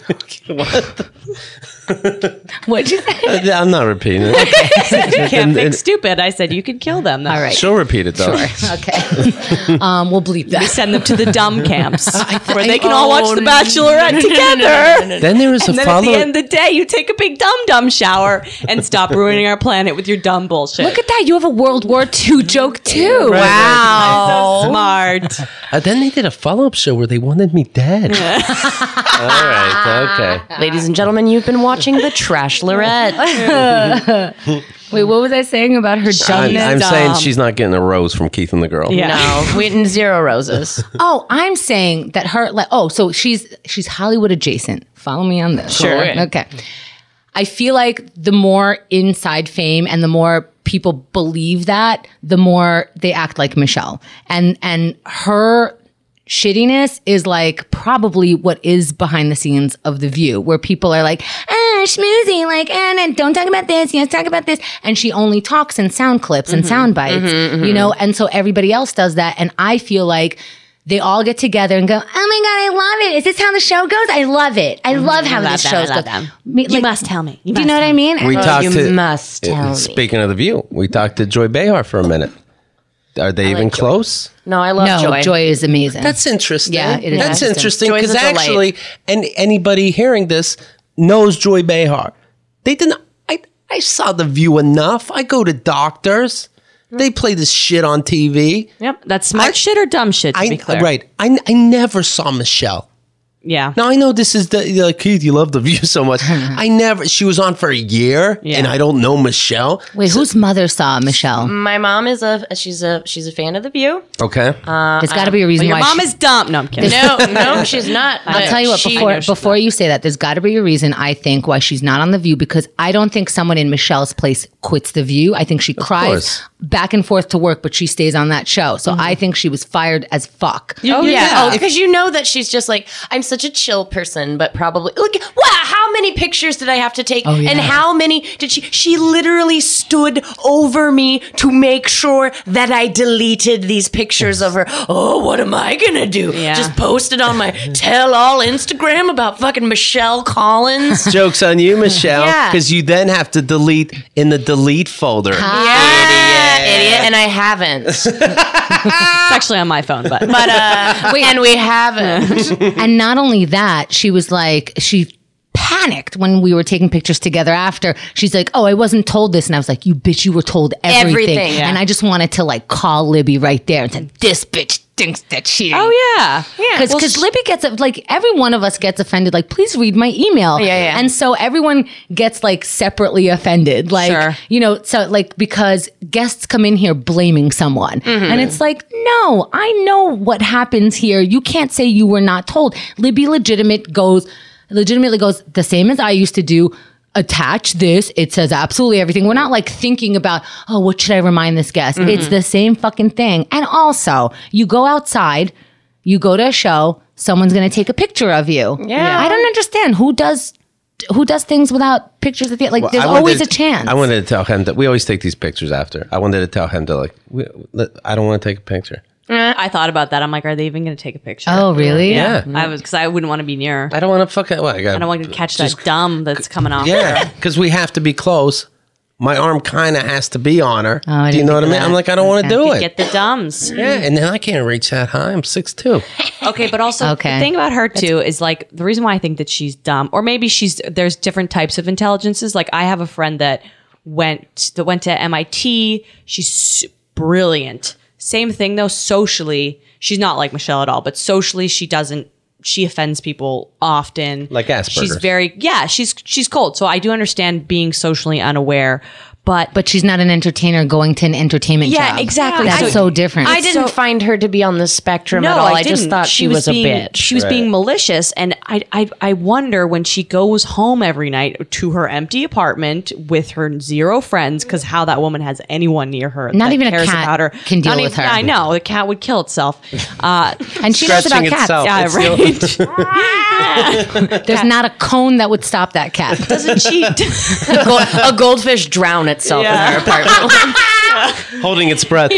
What'd you say? I'm not repeating it. Can't And- fix and- stupid. I said you could kill them. Though. All right. She'll repeat it though. Okay. um, we'll bleep We that. send them to the dumb camps where they can all watch The Bachelorette together. Then there is a And then at follow. the end of the day, you take a big dumb dumb shower and stop ruining our planet with your dumb bullshit. Look at that. You have a World War Two joke too. Right, Wow. so smart. Uh, then they did a follow up show where they wanted me dead. All right. Okay. Ladies and gentlemen, you've been watching the Trash Lorette. Wait, what was I saying about her I'm, dumbness? I'm saying dumb. she's not getting a rose from Keith and the Girl. Yeah. No, we zero roses. Oh, I'm saying that her like oh, so she's she's Hollywood adjacent. Follow me on this. Sure. Okay. I feel like the more inside fame and the more people believe that, the more they act like Michelle. And and her shittiness is like probably what is behind the scenes of The View, where people are like, ah, schmoozy, like, and eh, don't talk about this, yes, talk about this. And she only talks in sound clips and sound bites, you know? And so everybody else does that. And I feel like they all get together and go, oh my God, I love it. Is this how the show goes? I love it. I love how love this them, show I love goes. them. Me- You like, must tell me. You do you must know what tell I me. mean? We talked you to. must tell me. Speaking of the View, we talked to Joy Behar for a minute. Are they even Joy. close? No, I love No, Joy. Joy. is amazing. That's interesting. Yeah, it is That's interesting. interesting Joy's because a delight. actually, and anybody hearing this knows Joy Behar. They didn't. I I saw The View enough. I go to doctors. They play this shit on T V. Yep. That's smart I- shit or dumb shit, to I be clear. right. I I never saw Michelle. Yeah. Now I know this is the you're like Keith. You love The View so much. I never. She was on for a year, Yeah. and I don't know Michelle. Wait, whose mother saw Michelle? My mom is a she's a she's a fan of The View. Okay. There's got to be a reason Your why. mom she- is dumb. No, I'm kidding. No, no, she's not. I'll tell you what. She- Before she's before you say that, there's got to be a reason. I think why she's not on The View, because I don't think someone in Michelle's place quits The View. I think she cries course. back and forth to work, but she stays on that show. So I think she was fired as fuck. Oh Yeah. yeah, oh, because you know that she's just like, I'm such a chill person, but probably look. Wow, how many pictures did I have to take, Oh, yeah. and how many did she? She literally stood over me to make sure that I deleted these pictures of her. Oh, what am I gonna do? Yeah. Just post it on my tell-all Instagram about fucking Michelle Collins. Joke's on you, Michelle, Yeah. because you then have to delete in the delete folder. Yeah, idiot, and I haven't. It's actually on my phone, but But uh, and we haven't. And not only that, she was like, she panicked when we were taking pictures together after. She's like, oh, I wasn't told this. And I was like, you bitch, you were told everything. Everything, yeah. And I just wanted to like call Libby right there and said, this bitch thinks that she. oh yeah, Yeah. Because Well, sh- Libby gets, like, every one of us gets offended. Like, please read my email. Yeah, yeah. And so everyone gets, like, separately offended. Like, Sure. you know, so, like, because guests come in here blaming someone. Mm-hmm. And it's like, no, I know what happens here. You can't say you were not told. Libby legitimate goes, legitimately goes, the same as I used to do. Attach this. It says absolutely everything. We're not like thinking about, oh, what should I remind this guest? Mm-hmm. It's the same fucking thing. And also, you go outside, you go to a show, someone's going to take a picture of you. Yeah. I don't understand who does who does things without pictures of the like. Well, there's I wanted always to- a chance. I wanted to tell him that we always take these pictures after. I wanted to tell him to like, we, let- I don't want to take a picture. I thought about that. I'm like, are they even going to take a picture? Oh, really? Yeah. I was because I wouldn't want to be near. I don't want to fucking. Well, I, got, I don't want to catch that dumb that's coming off. Yeah, because we have to be close. My arm kind of has to be on her. Oh, I do you didn't know what I think mean? of I'm that. like, I don't want to Okay. do it. Get the dumbs. Yeah, and then I can't reach that high. I'm six two. Okay, but also Okay. the thing about her too is like the reason why I think that she's dumb, or maybe she's there's different types of intelligences. Like I have a friend that went that went to M I T. She's s- brilliant. Same thing though. Socially, she's not like Michelle at all, but socially, she doesn't. She offends people often. Like Asperger's. She's very yeah. She's she's cold. So I do understand being socially unaware, but But she's not an entertainer going to an entertainment Yeah, job. exactly. That's I- so different. I didn't So- find her to be on the spectrum No, at all. I, I, just didn't. thought she, was, a being, bitch. She was Right. being malicious, and I, I, I wonder when she goes home every night to her empty apartment with her zero friends, because how that woman has anyone near her, Not that even a cares cat about her, can deal Not with even- her. I know the cat would kill itself. Uh, and she knows about Stretching cats. itself. yeah, It's the- right. There's not a cone that would stop that cat. Doesn't she? a, gold, a goldfish drown itself Yeah. in her apartment. Holding its breath.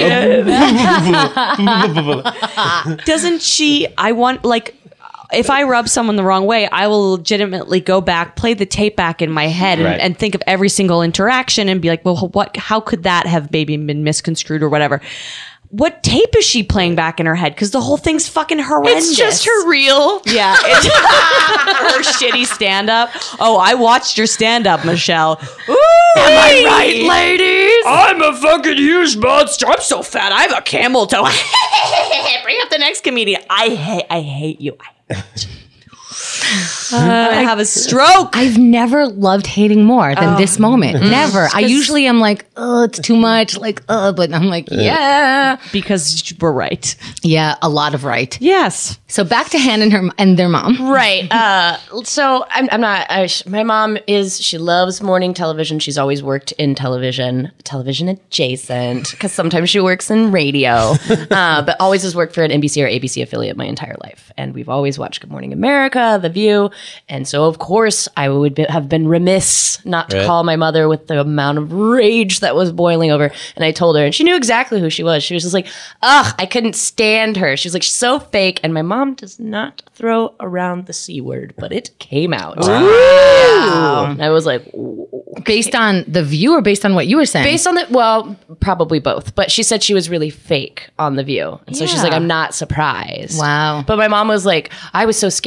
Doesn't she? I want like. If I rub someone the wrong way, I will legitimately go back, play the tape back in my head, and, Right. and think of every single interaction and be like, "Well, what? How could that have maybe been misconstrued or whatever?" What tape is she playing back in her head? Because the whole thing's fucking horrendous. It's just her reel. Yeah, it's her shitty stand up. Oh, I watched your stand up, Michelle. Ooh, am I right, ladies? I'm a fucking huge monster. I'm so fat. I have a camel toe. Bring up the next comedian. I hate. I hate you. I hate you. Uh, I have a stroke. I've never loved hating more than this moment. Mm-hmm. Never. I usually am like, oh, it's too much. Like, uh, but I'm like, yeah, Because we're right. yeah, a lot of right. Yes. So back to Hannah and her and their mom. Right. Uh, so I'm, I'm not, I, my mom is, she loves morning television. She's always worked in television, television adjacent, because sometimes she works in radio, uh, but always has worked for an N B C or A B C affiliate my entire life. And we've always watched Good Morning America, The View. And so, of course, I would be, have been remiss not to Right. call my mother with the amount of rage that was boiling over. And I told her, and she knew exactly who she was. She was just like, ugh, I couldn't stand her. She was like, she's so fake. And my mom does not throw around the C word, but it came out. Yeah. And I was like, "Ooh." Based on the view or based on what you were saying? Based on the, well, probably both. But she said she was really fake on The View. And so she's Yeah. like, I'm not surprised. Wow. But my mom was like, I was so scared when you told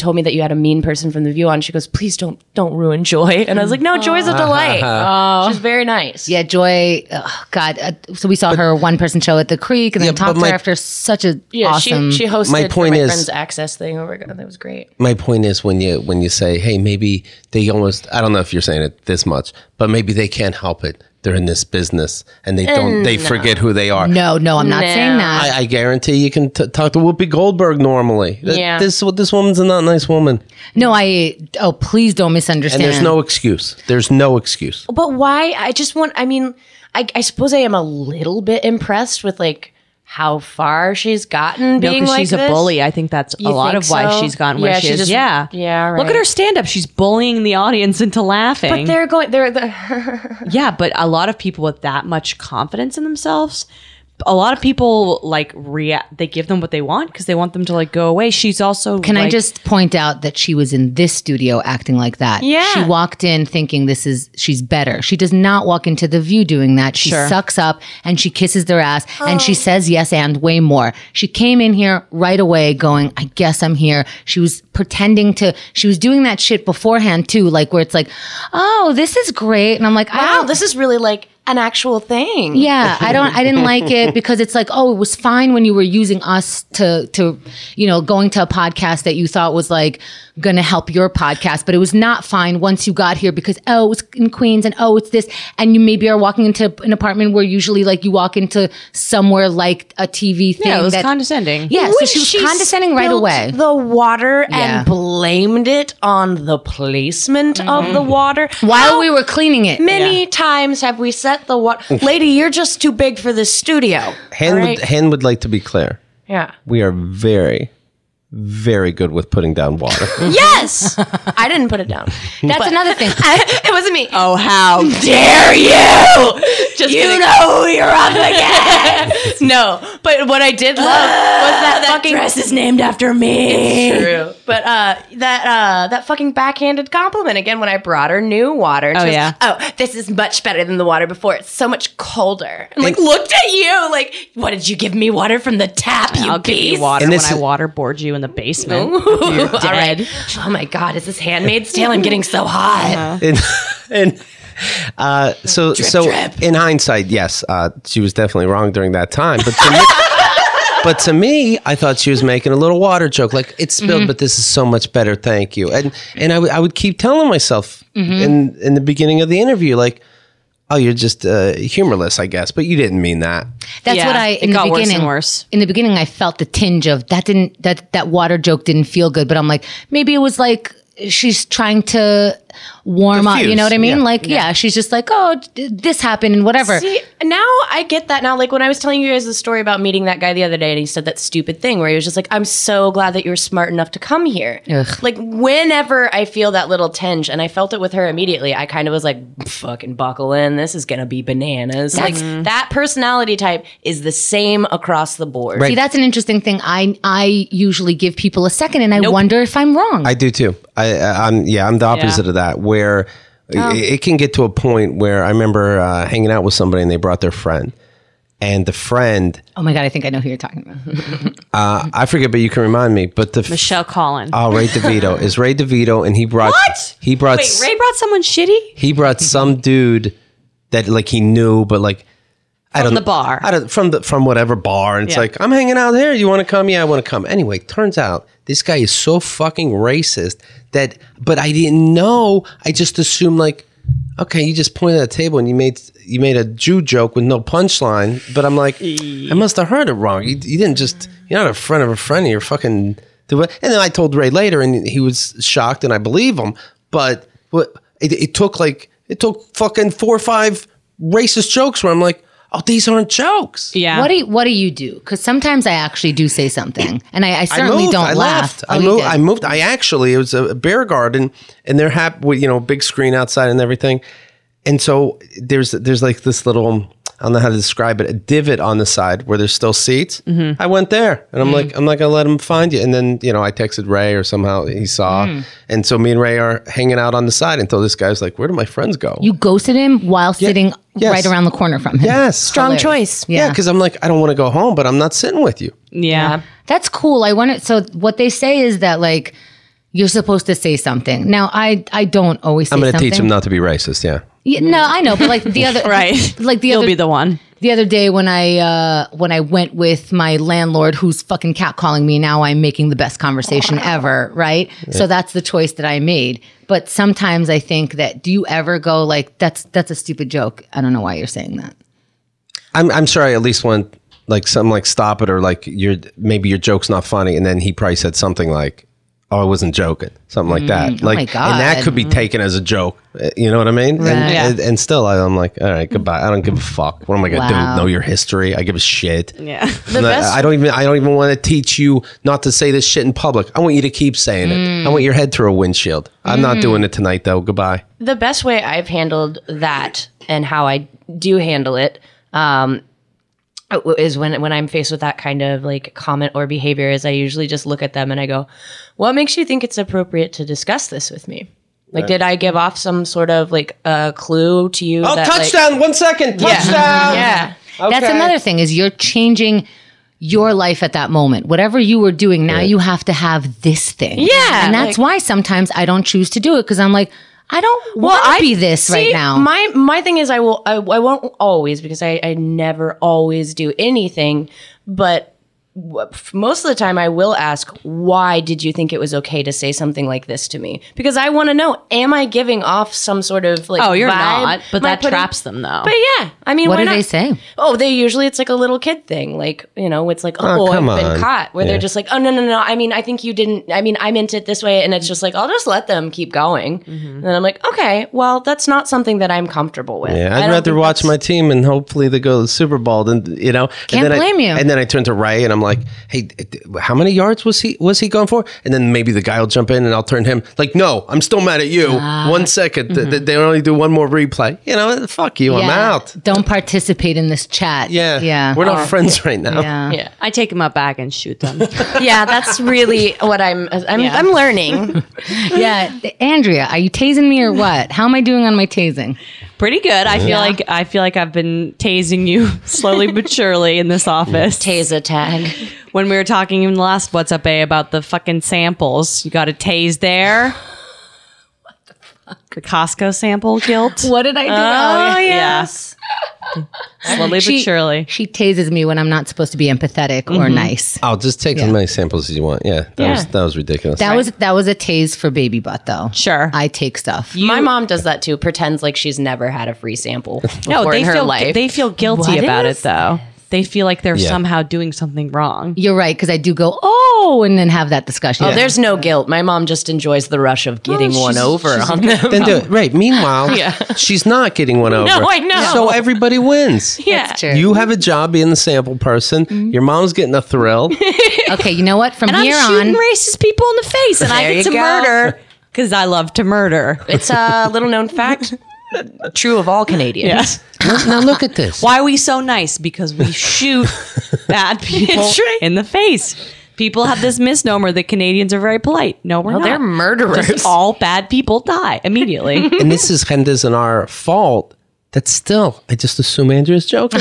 told me that you had a mean person from The View on. She goes, please don't don't ruin Joy. And I was like, no, Joy's a delight. Oh. She's very nice. Yeah, Joy. Oh God. Uh, so we saw her one person show at the Creek, and then Yeah, talked but to her my- after such a Yeah, awesome. she, she hosted My my, point for my is- friend's access thing over. That was great. My point is when you when you say, hey, maybe they almost, I don't know if you're saying it this much, but maybe they can't help it. They're in this business and they don't, they forget who they are. no, no, I'm not No. saying that. I, I guarantee you can t- talk to Whoopi Goldberg normally. Th- Yeah. This this woman's a not nice woman. no, I. Oh, please don't misunderstand. And there's no excuse. There's no excuse. But why? I just want, I mean, I, I suppose I am a little bit impressed with like how far she's gotten No, being because like she's this. a bully. I think that's You a lot think of why so? she's gotten where Yeah, she she is. just- yeah. yeah, Look at right. her stand up. She's bullying the audience into laughing. But they're going, they're the, Yeah, but a lot of people with that much confidence in themselves, a lot of people like react. They give them what they want because they want them to like go away. She's also. Can I like- just point out that she was in this studio acting like that? Yeah. She walked in thinking this is, she's better. She does not walk into The View doing that. She Sure. sucks up and she kisses their ass and Oh. she says yes and way more. She came in here right away going, I guess I'm here. She was pretending to, she was doing that shit beforehand too, like where it's like, oh, this is great. And I'm like, I wow, don't, this is really like an actual thing. yeah, I don't. I didn't like it because it's like, oh, it was fine when you were using us to, to, you know, going to a podcast that you thought was like going to help your podcast, but it was not fine once you got here because oh, it's in Queens and oh, it's this, and you maybe are walking into an apartment where usually like you walk into somewhere like a T V thing. Yeah, it was that, condescending. Yeah, so When she was condescending right spilled away. The water Yeah. and blamed it on the placement of the water. While How we were cleaning it. many times have we set the water? Lady, you're just too big for this studio. Han, all would, right? Han would like to be clear. Yeah. We are very, very good with putting down water. Yes, I didn't put it down. That's another thing. it wasn't me. Oh, how dare you! Just you kidding. know who you're up against. No, but what I did love was that, fucking is named after me. True, but uh, that uh, that fucking backhanded compliment again when I brought her new water. Oh, She was, yeah. Oh, this is much better than the water before. It's so much colder. And like looked at you like, what did you give me water from the tap? You I'll give you beast? water And when this I is- waterboard you in the basement. All right. Oh my God, is this Handmaid's Tale? I'm getting so hot. and and uh, so so drip. in hindsight, yes, uh, she was definitely wrong during that time. But to me, but to me, I thought she was making a little water joke, like it's spilled, Mm-hmm. but this is so much better. Thank you. And and I would I would keep telling myself Mm-hmm. in in the beginning of the interview, like, oh, you're just uh, humorless, I guess, but you didn't mean that. That's Yeah, what I it in the got worse and beginning. worse. In the beginning, I felt the tinge of that didn't that that water joke didn't feel good. But I'm like, maybe it was like she's trying to warm up. You Diffuse, know what I mean? yeah. Like, yeah. she's just like, oh, d- this happened and whatever. See, now I get that now. Like when I was telling you guys the story about meeting that guy the other day and he said that stupid thing where he was just like, I'm so glad that you're smart enough to come here. Ugh. Like whenever I feel that little tinge, and I felt it with her immediately, I kind of was like, fucking buckle in. This is going to be bananas. Like that personality type is the same across the board. Right. See, that's an interesting thing. I I usually give people a second, and I wonder if I'm wrong. I do too. I, I I'm yeah, I'm the opposite Yeah. of that. Where Oh. it, it can get to a point where I remember uh, hanging out with somebody and they brought their friend, and the friend oh my god, I think I know who you're talking about. uh, I forget, but you can remind me. But the f- Michelle Collin. oh, Ray DeVito is Ray DeVito, and he brought What? he brought Wait, s- Ray brought someone shitty? he brought some dude that like he knew, but like. I From don't, the bar. I don't, from the from whatever bar, and it's Yeah. like I'm hanging out here. You want to come? Yeah, I want to come. Anyway, turns out this guy is so fucking racist that, but I didn't know. I just assumed like, okay, you just pointed at the table and you made you made a Jew joke with no punchline. But I'm like, I must have heard it wrong. You, you didn't just you're not a friend of a friend. You're fucking. And then I told Ray later, and he was shocked, and I believe him. But what it, it took like it took fucking four or five racist jokes where I'm like, oh, these aren't jokes. Yeah. What do you, what do you do? Because sometimes I actually do say something, and I, I I certainly moved. don't I laugh. left. Oh, I you moved. did. I moved. I actually, it was a beer garden, and they're happy with, you know, big screen outside and everything. And so there's there's like this little, I don't know how to describe it, a divot on the side where there's still seats. Mm-hmm. I went there, and I'm like, I'm not gonna let him find you. And then, you know, I texted Ray, or somehow he saw, Mm. and so me and Ray are hanging out on the side until this guy's like, where do my friends go? You ghosted him while sitting Yes. right around the corner from him. yes, Strong Hilarious. choice. yeah, because I'm like, I don't want to go home, but I'm not sitting with you. Yeah. That's cool. I want it. So what they say is that like you're supposed to say something. Now, I I don't always say I'm going to something. teach him not to be racist. Yeah. Yeah, no, I know, but like the other, Right. Like the You'll other, be the one. the other day when I uh, when I went with my landlord, who's fucking catcalling me. Now I'm making the best conversation ever, right? So that's the choice that I made. But sometimes I think that, do you ever go like, that's that's a stupid joke? I don't know why you're saying that. I'm I'm sure I at least want like something like stop it, or like your maybe your joke's not funny, and then he probably said something like, "Oh, I wasn't joking," something like that. oh Like, my God. and that could be taken as a joke. uh, You know what I mean? Right. And, Yeah. and and still, I, I'm like, all right, goodbye. I don't give a fuck. What am I gonna Wow. do? Know your history? I give a shit. Yeah. The I'm not- best- I don't even. I don't even want to teach you not to say this shit in public. I want you to keep saying it. I want your head through a windshield. I'm not doing it tonight, though. Goodbye. The best way I've handled that and how I do handle it um, is when when I'm faced with that kind of like comment or behavior, is I usually just look at them and I go, "What makes you think it's appropriate to discuss this with me? Like, did I give off some sort of like a clue to you?" Oh, that, like- touchdown! One second. Touchdown. yeah. That's Okay. another thing, is you're changing your life at that moment. Whatever you were doing, now you have to have this thing. Yeah, And that's like- why sometimes I don't choose to do it, because I'm like, I don't Well, want to I be this see, right now. My my thing is I will I, I won't always, because I, I never always do anything, but w- most of the time I will ask, why did you think it was okay to say something like this to me? Because I want to know, am I giving off some sort of like Oh, you're vibe? not. But Am I that putting- traps them, though. But yeah, I mean, What why do they not? say? Oh, they usually, it's like a little kid thing. Like, you know, it's like, Oh, oh, I've come been on. caught. Where Yeah. they're just like, oh, no, no, no. I mean, I think you didn't, I mean, I meant it this way. And it's just like, I'll just let them keep going. Mm-hmm. And I'm like, okay, well, that's not something that I'm comfortable with. Yeah, I I'd don't rather think watch that's- my team and hopefully they go to the Super Bowl than, you know. Can't and then blame I, you. And then I turn to Ray and I'm like, hey, d- how many yards was he was he going for? And then maybe the guy will jump in and I'll turn to him like, no, I'm still mad at you. Ah. One second, Mm-hmm. th- th- they only do one more replay. You know, fuck you, I'm out. Don't participate in this chat. Yeah, Yeah. We're not friends right now. Yeah. Yeah. I take them out back and shoot them. Yeah, that's really what I'm, I'm, Yeah. I'm learning. Yeah. Andrea, are you tasing me or what? How am I doing on my tasing? Pretty good. I feel like I feel like I've been tasing you slowly but surely in this office. Tasa tag. When we were talking in the last What's Up A about the fucking samples, you got a tase there. What the fuck? The Costco sample guilt. What did I do? Oh, yes. Slowly She- but surely. She tases me when I'm not supposed to be empathetic or nice. I'll just take as many samples as you want. Yeah, that Yeah. was that was ridiculous. That was that was a tase for baby butt though. Sure. I take stuff. My mom does that too. Pretends like she's never had a free sample before No, they in her feel life. they feel guilty What about is it though. They feel like they're Yeah. somehow doing something wrong. You're right, because I do go, oh, and then have that discussion. Oh, there's no guilt. My mom just enjoys the rush of getting one she's- over on them. Then do it. Right. Meanwhile, Yeah. she's not getting one over. I know. So everybody wins. Yeah. That's true. You have a job being the sample person. Your mom's getting a thrill. Okay, you know what? From And I'm here shooting on, racist people in the face, and I There get you to go. murder because I love to murder. It's a little known fact. True of all Canadians. Now look at this. Why are we so nice? Because we shoot bad people It's right. in the face. People have this misnomer that Canadians are very polite. No, we're Well, not. they're murderers. Just all bad people die immediately. And this is kind of isn't our fault. That still, I just assume Andrea's joking.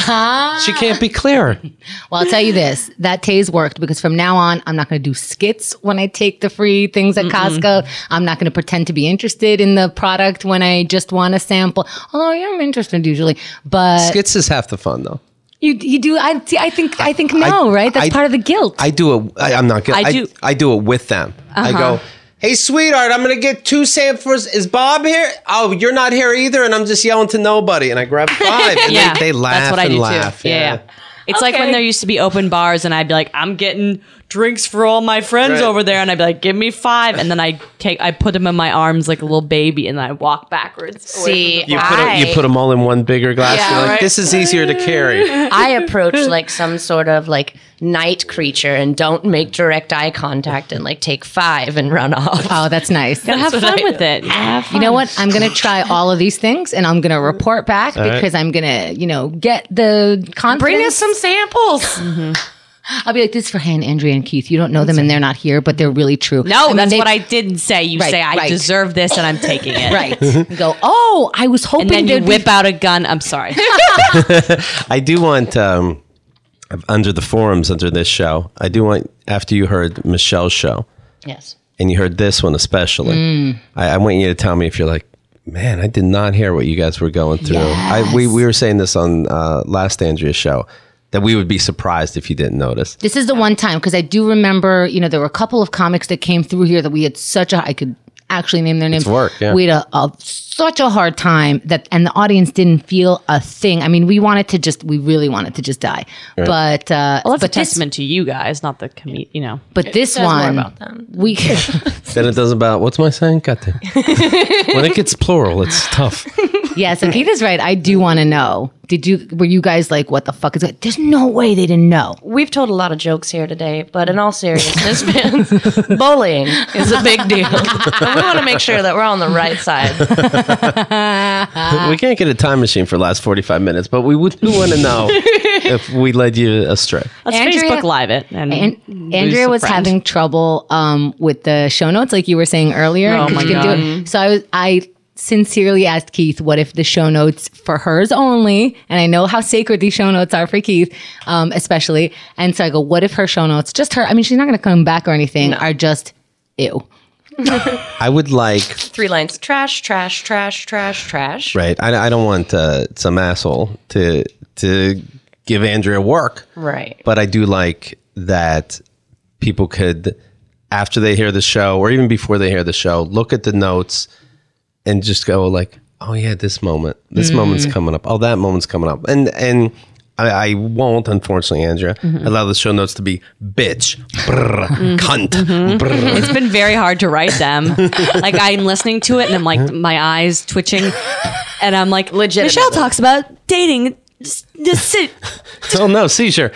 She can't be clearer. well, I'll tell you this: that tase worked, because from now on, I'm not going to do skits when I take the free things at Costco. I'm not going to pretend to be interested in the product when I just want a sample. Although I am interested usually, but Skits is half the fun, though. you you do. I I think I think no, right? That's I- part of the guilt. I do it. I, I'm not. I I do- do. I do it with them. I go. Hey, sweetheart, I'm gonna get two samples. Is Bob here? Oh, you're not here either, and I'm just yelling to nobody. And I grab five, and yeah, they, they laugh that's what I and do laugh. too. Yeah, yeah. It's like when Okay. there used to be open bars, and I'd be like, "I'm getting drinks for all my friends Right. over there," and I'd be like, "Give me five," and then I take, I put them in my arms like a little baby, and then I walk backwards. away See, from You put, 'em- you I- put them all in one bigger glass. Yeah, You're like, right. this is easier to carry. I approach like some sort of like night creature and don't make direct eye contact and like take five and run off. oh, that's nice. the- have what fun I with it. You gotta have You know fun. what? I'm going to try all of these things, and I'm going to report back right. because I'm going to, you know, get the confidence. Bring us some samples. I'll be like, this is for Han, Andrea, and Keith. You don't know them, and they're not here, but they're really true. No, I mean, that's they- what I didn't say. You Right, say I right. deserve this, and I'm taking it. Right. You go, oh, I was hoping And then you there'd be- whip out a gun. I'm sorry. I do want um, under the forums under this show. I do want after you heard Michelle's show. Yes. and you heard this one especially, Mm. I, I want you to tell me if you're like, man, I did not hear what you guys were going through. I, we, we were saying this on uh, last Andrea's show, that we would be surprised if you didn't notice. This is the one time, because I do remember, you know, there were a couple of comics that came through here that we had such a, I could actually name their names. It's work, yeah. We had a, a, such a hard time that, and the audience didn't feel a thing. I mean, we wanted to just, we really wanted to just die. Right. But, uh, Well, that's but a testament to you guys, not the comedian. You know, But this says more one, about them. we Then it does about, what's my saying? Got to. When it gets plural, it's tough. yeah. So Keith is right. I do want to know. Did you? Were you guys like, what the fuck is it? There's no way they didn't know. We've told a lot of jokes here today, but in all seriousness, man, bullying is a big deal. And we want to make sure that we're on the right side. We can't get a time machine for the last forty-five minutes, but we would want to know if we led you astray. let's Andrea- Facebook Live it. And, And lose Andrea a was friend. having trouble um, with the show notes, like you were saying earlier. Oh 'cause my you could do it. So I was, I sincerely asked Keith, what if the show notes for hers only? And I know how sacred these show notes are for Keith, um, especially. And so I go, what if her show notes, just her? I mean, she's not going to come back or anything. Are just ew. I would like, Three lines: trash, trash, trash, trash, trash. right, I, I don't want uh, some asshole to to give Andrea work. Right. But I do like that people could, after they hear the show or even before they hear the show, look at the notes and just go like, oh yeah, this moment, this Mm. moment's coming up. Oh, that moment's coming up. And and I, I won't, unfortunately, Andrea, Mm-hmm. allow the show notes to be bitch, brr, cunt, brr. It's been very hard to write them. Like I'm listening to it and I'm like my eyes twitching, and I'm like, Legitimately. Michelle talks about dating. Just, just sit. Oh no, seizure.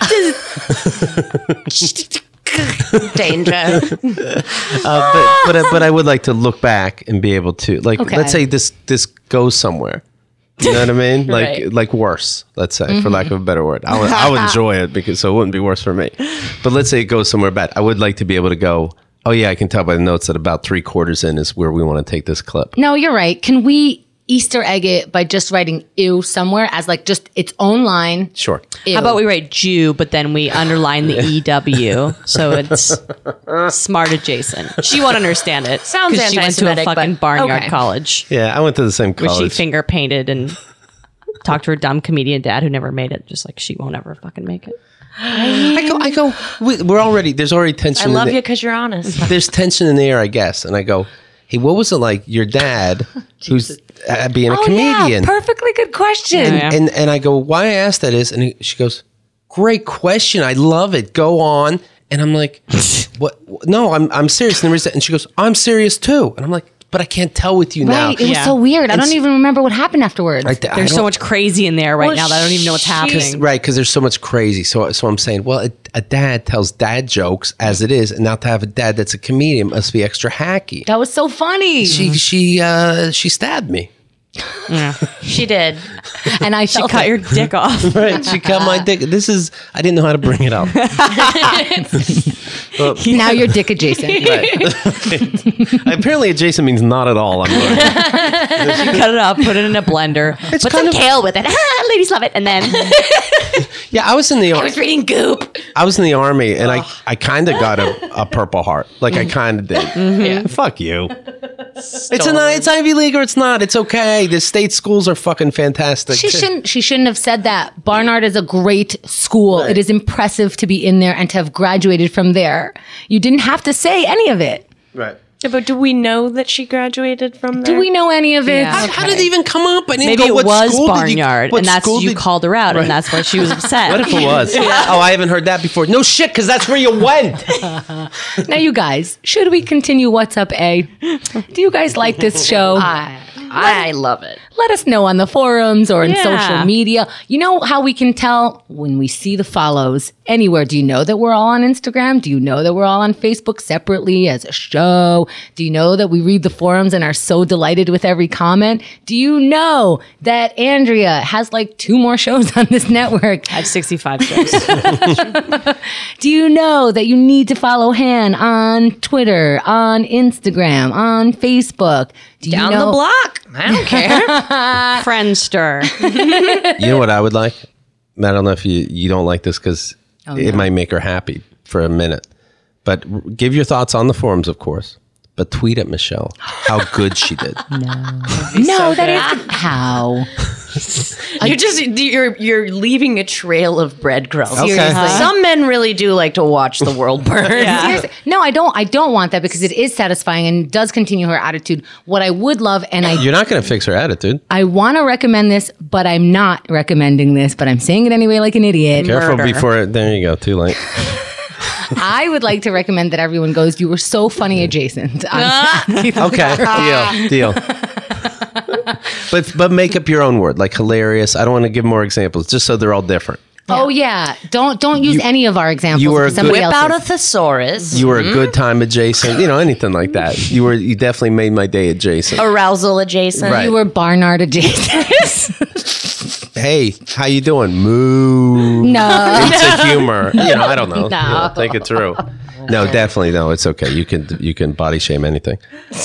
Danger. Uh, but but I- but I would like to look back and be able to like, Okay. let's say this this goes somewhere. You know what I mean? Like Right. like worse. Let's say, Mm-hmm. for lack of a better word, I would, I would enjoy it because so it wouldn't be worse for me. But let's say it goes somewhere bad. I would like to be able to go, oh yeah, I can tell by the notes that about three quarters in is where we want to take this clip. No, you're right. Can we Easter egg it by just writing ew somewhere as like just its own line? Sure. Ew. How about we write Jew, but then we underline the E W, so it's smart adjacent. She won't understand it. Sounds 'cause she went to a anti-Semitic, fucking but barnyard okay. college Yeah, I went to the same where she college. finger painted and talked to her dumb comedian dad who never made it. Just like she won't ever fucking make it. I go, I go. we- We're already there's already tension. I in love the- you because you're honest. There's tension in the air, I guess. And I go, hey, what was it like? Your dad, who's uh, being a Oh, comedian. yeah, perfectly good question. Yeah, yeah. And and I go, why I asked that is, and he, she goes, great question. I love it. Go on. And I'm like, what? No, I'm I'm serious. And, the reason, and she goes, I'm serious too. And I'm like, but I can't tell with you now. Right. It was Yeah. so weird. I And don't s- even remember what happened afterwards. I, I There's so don't- much crazy in there right Well, now that I don't even know what's she- happening. Right, because there's so much crazy. So so I'm saying, well, a, a dad tells dad jokes as it is, and now to have a dad that's a comedian must be extra hacky. That was so funny. She she uh she stabbed me. She did. and I She felt cut it. your dick off. Right, she cut my dick. This is I didn't know how to bring it up. Now you're dick adjacent. Apparently, adjacent means not at all. I'm learning. She cut it up, put it in a blender, put some kind of- kale with it. Ah, ladies love it. And then Yeah, I was in the I was reading Goop. I was in the army, and I I kind of got a, a Purple Heart. Like I kind of did. Yeah, fuck you. It's an it's Ivy League or it's not. It's okay. The state schools are fucking fantastic. She shouldn't. She shouldn't have said that. Barnard is a great school. It is impressive to be in there and to have graduated from there. You didn't have to say any of it. Right. Yeah, but do we know that she graduated from there? Do we know any of it? Yeah. How, how did it even come up? I didn't maybe go, it what was school did you- barnyard, what and that's school you did- called her out, and that's why she was upset. What if it was? Oh, I haven't heard that before. No shit, because that's where you went. Now, you guys, should we continue What's Up, A? Do you guys like this show? I, I love it. Let us know on the forums or in Yeah. social media. You know how we can tell when we see the follows anywhere? Do you know that we're all on Instagram? Do you know that we're all on Facebook separately as a show? Do you know that we read the forums and are so delighted with every comment? Do you know that Andrea has like two more shows on this network? I have sixty-five shows. Do you know that you need to follow Han on Twitter, on Instagram, on Facebook? Do you Down know- the block. I don't care. Friendster. You know what I would like? I don't know if you, you don't like this because it no. might make her happy for a minute. But r- give your thoughts on the forums, of course. but tweet at Michelle how good she did. No, that isn't how. You're just you're you're leaving a trail of breadcrumbs. Okay. Seriously. Some men really do like to watch the world burn. Seriously. No, I don't. I don't want that because it is satisfying and does continue her attitude. What I would love, and I You're not going to fix her attitude. I want to recommend this, but I'm not recommending this, but I'm saying it anyway like an idiot. Careful Murder. before it. There you go. Too late. I would like to recommend that everyone goes, you were so funny adjacent. Okay. Deal. Deal. But but make up your own word, like hilarious. I don't want to give more examples, just so they're all different. Oh yeah. Don't don't use You- any of our examples. you were for a somebody good- Whip out a else's. thesaurus. You were a good time adjacent, you know, anything like that. You were you definitely made my day adjacent. Arousal adjacent. Right. You were Barnard adjacent. Hey, how you doing? Moo. No. Into humor. You know, I don't know. No. You know, think it through. No, definitely no. It's okay. You can you can body shame anything.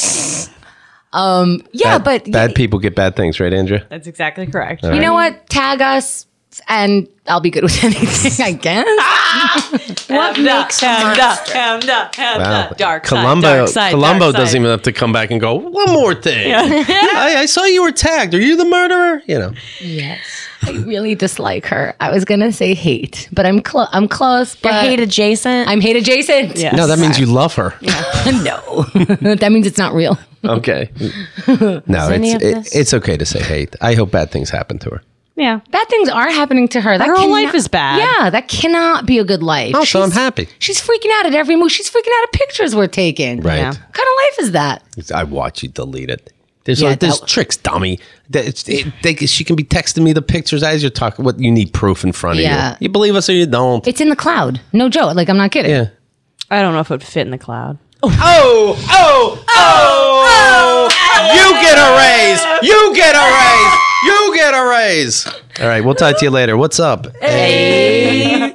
Yeah, Bad, but bad people get bad things, right, Andrea? That's exactly correct. you know what? Tag us and I'll be good with anything, I guess. What makes a monster? Wow. Dark side, Columbo, dark side, Columbo dark doesn't side. even have to come back and go, one more thing. I, I saw you were tagged. Are you the murderer? You know. Yes. I really dislike her. I was gonna say hate, but I'm close. I'm close. But You're hate adjacent. I'm hate adjacent. Yeah. No, that means you love her. no, that means it's not real. Okay. No, any it's of it, this- it's okay to say hate. I hope bad things happen to her. Yeah. Bad things are happening to her. That Her whole cannot- life is bad. Yeah, that cannot be a good life. Oh, so I'm She's- happy. She's freaking out at every move. She's freaking out at pictures we're taking. Right. Yeah. What kind of life is that? I watch you delete it. There's Yeah, like, there's that- tricks, dummy. That it's, it, they, she can be texting me the pictures as you're talking. What you need proof in front of Yeah. you. You believe us or you don't. It's in the cloud. No joke. Like I'm not kidding. Yeah. I don't know if it would fit in the cloud. Oh, oh, oh, you get a raise. You get a raise. You get a raise. All right, we'll talk to you later. What's up? Hey.